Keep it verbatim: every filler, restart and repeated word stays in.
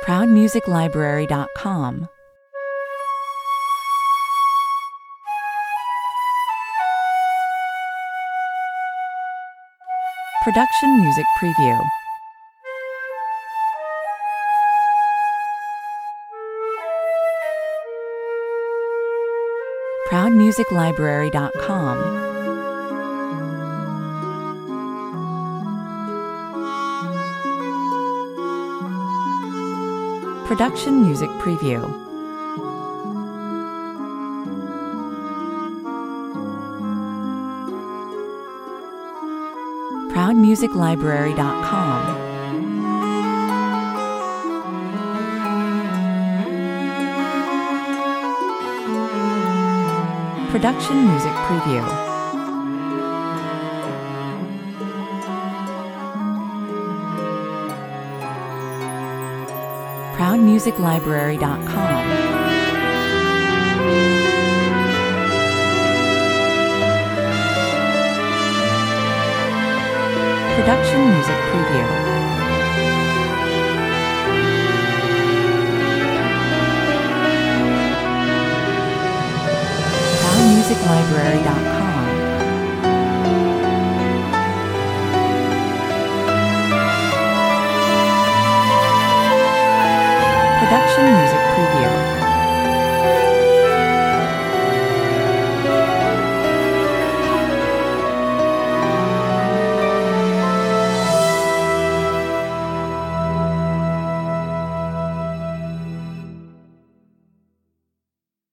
proud music library dot com. Production Music Preview. proud music library dot com. Production Music Preview. proud music library dot com. Production Music Preview. proud music library dot com. Production Music Preview. proud music library dot com.